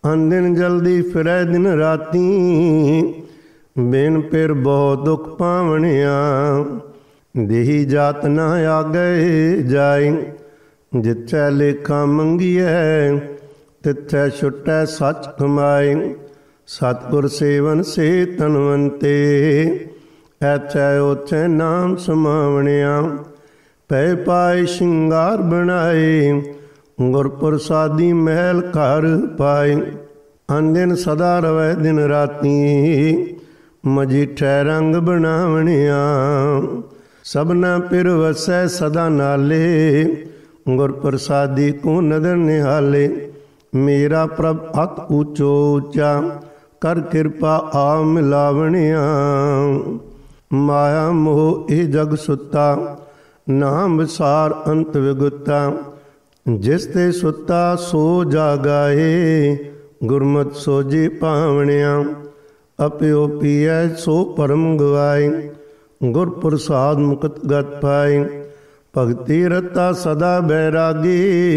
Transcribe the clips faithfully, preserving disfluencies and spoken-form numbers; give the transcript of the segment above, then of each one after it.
ਅਨ ਦਿਨ ਜਲਦੀ ਫਿਰੈ ਦਿਨ ਰਾਤੀ, ਬਿਨ ਫਿਰ ਬਹੁਤ ਦੁੱਖ ਪਾਵਣਿਆ। ਦੇਹੀ ਜਾਤ ਨਾ ਆਗੇ ਜਾਈ, ਜਿੱਥੈ ਲੇਖਾ ਮੰਗੀਐ ਤਿੱਥੈ ਛੁਟੈ ਸੱਚ ਕਮਾਈ। ਸਤਿਗੁਰ ਸੇਵਨ ਸੇ ਤਨਵੰਤੇ, ਐਥੈ ਓਥੈ ਨਾਮ ਸਮਾਵਣਿਆ। ਪੈ ਪਾਏ ਸ਼ਿੰਗਾਰ ਬਣਾਏ, ਗੁਰ ਪ੍ਰਸਾਦੀ ਮਹਿਲ ਘਰ ਪਾਏ। ਅਨ ਦਿਨ ਸਦਾ ਰਵੈ ਦਿਨ ਰਾਤੀ, ਮਜੀਠੈ ਰੰਗ ਬਣਾਵਣਿਆ। ਸਭਨਾ ਪਿਰ ਵਸੈ ਸਦਾ ਨਾਲੇ, ਗੁਰ ਪ੍ਰਸਾਦੀ ਕੋ ਨਦਰ ਨਿਹਾਲੇ। ਮੇਰਾ ਪ੍ਰਭ ਅਤ ਊਚੋ ਊਚਾ, ਕਰ ਕਿਰਪਾ ਆ ਮਿਲਾਵਣਿਆ। ਮਾਇਆ ਮੋਹ ਇਹ ਜਗ ਸੁੱਤਾ, ਨਾਮ ਵਿਸਾਰ ਅੰਤ ਵਿਗੁਤਾ। ਜਿਸ ਤੇ ਸੁੱਤਾ ਸੋ ਜਾਗਾਏ, ਗੁਰਮਤਿ ਸੋਝੀ ਪਾਵਣਿਆ। ਅਪਿਓ ਪੀਐ ਸੋ ਪਰਮ ਗਵਾਏ, ਗੁਰ ਪ੍ਰਸਾਦ ਮੁਕਤ ਗਤ ਪਾਏ। ਭਗਤੀ ਰਤਾ ਸਦਾ ਬੈਰਾਗੀ,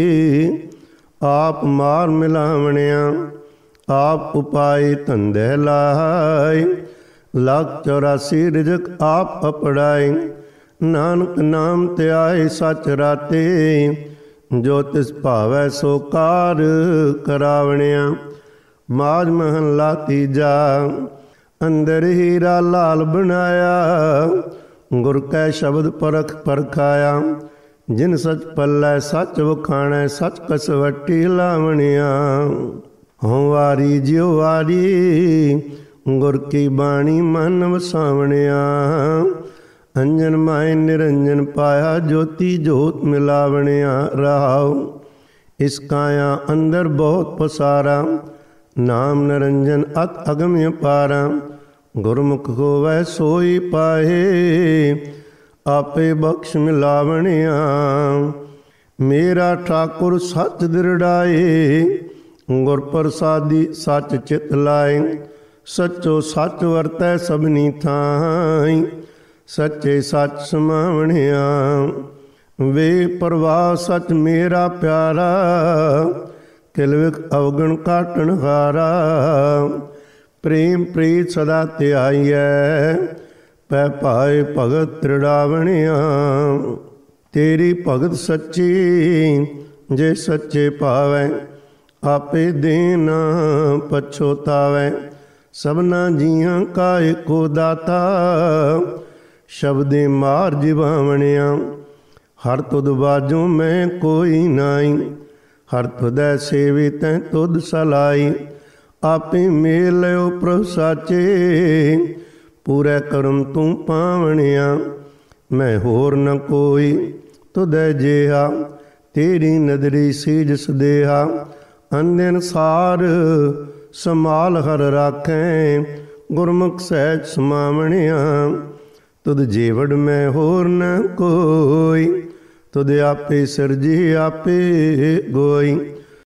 ਆਪ ਮਾਰ ਮਿਲਾਵਣਿਆ। ਆਪ ਉਪਾਏ ਧੰਦੇ ਲਾਏ, ਲੱਖ ਚੌਰਾਸੀ ਰਿਜਕ ਆਪ ਅਪੜਾਏ। ਨਾਨਕ ਨਾਮ ਧਿਆਏ ਸਚ ਰਾਤੇ, ਜੋ ਤਿਸ ਭਾਵੈ ਸੋ ਕਾਰ ਕਰਾਵਣਿਆ। ਮਾਝ ਮਹੱਲਾ ਤੀਜਾ। ਅੰਦਰ ਹੀਰਾ ਲਾਲ ਬਣਾਇਆ, ਗੁਰ ਕੈ ਸ਼ਬਦ ਪਰਖ ਪਰਖਾਇਆ। ਜਿਨ ਸਚ ਪੱਲੇ ਸੱਚ ਵਖਾਣੈ, ਸਚ ਕਸਵੱਟੀ ਲਾਵਣਿਆ। ਹਉ ਵਾਰੀ ਜਿਉ ਵਾਰੀ, ਗੁਰ ਕੀ ਬਾਣੀ ਮਨ ਵਸਾਵਣਿਆ। ਅੰਜਨ ਮਾਇ ਨਿਰੰਜਨ ਪਾਇਆ, ਜੋਤੀ ਜੋਤ ਮਿਲਾਵਣਿਆ। ਰਹਾਉ ਇਸ ਕਾਇਆ ਅੰਦਰ ਬਹੁਤ ਪਸਾਰਾ, ਨਾਮ ਨਿਰੰਜਨ ਅਤ ਅਗਮ ਅਪਾਰਾ। ਗੁਰਮੁਖ ਹੋਵੈ ਸੋਈ ਪਾਏ, ਆਪੇ ਬਖਸ਼ ਮਿਲਾਵਣਿਆ। ਮੇਰਾ ਠਾਕੁਰ ਸੱਚ ਦਿਰੜਾਏ, ਗੁਰ ਪ੍ਰਸਾਦੀ ਸੱਚ ਚਿਤ ਲਾਏ। ਸੱਚੋ ਸੱਚ ਵਰਤੈ ਸਭਨੀ ਥਾਈ, ਸੱਚੇ ਸੱਚ ਸਮਾਵਣਿਆ। ਵੇ ਪ੍ਰਵਾਹ ਸੱਚ ਮੇਰਾ ਪਿਆਰਾ, ਕਿਲ ਵਿਖ ਅਵਗਣ ਕਾਟਣ ਹਾਰਾ। ਪ੍ਰੇਮ ਪ੍ਰੀਤ ਸਦਾ ਧਿਆਈਐ, ਪੈ ਭਾਏ ਭਗਤ ਤ੍ਰਿੜਾਵਣਿਆ। ਤੇਰੀ ਭਗਤ ਸੱਚੀ ਜੇ ਸੱਚੇ ਭਾਵੈ, ਆਪੇ ਦੇਨ ਪਛੋਤਾਵੈ। ਸਭਨਾ ਜੀਆਂ ਕਾ ਏਕੋ ਦਾਤਾ, ਸ਼ਬਦੇ ਮਾਰ ਜਿਵਾਵਣਿਆ। ਹਰ ਤੁਧ ਬਾਝੋਂ ਮੈਂ ਕੋਈ ਨਾਈ, ਹਰ ਤੁਧੈ ਸੇਵੀ ਤੈਂ ਤੁਧ ਸਲਾਈ। ਆਪੇ ਮੇਲ ਲਿਓ ਪ੍ਰਭ ਸਾਚੇ, ਪੂਰੇ ਕਰਮ ਤੂੰ ਪਾਵਣਿਆ। ਮੈਂ ਹੋਰ ਨ ਕੋਈ ਤੁਧੈ ਜਿਹਾ, ਤੇਰੀ ਨਦਰੀ ਸੀਜ ਸਦੇਹਾ। ਅੰਦਿਨ ਸਾਰ ਸੰਭਾਲ ਹਰ ਰਾਖੈ, ਗੁਰਮੁਖ ਸਹਿਜ ਸਮਾਵਣਿਆ। ਤੁਧ ਜੀਵੜ ਮੈਂ ਹੋਰ ਨ ਕੋਈ, ਤੁਧ ਆਪੇ ਸਿਰਜੀ ਆਪੇ ਗੋਈ।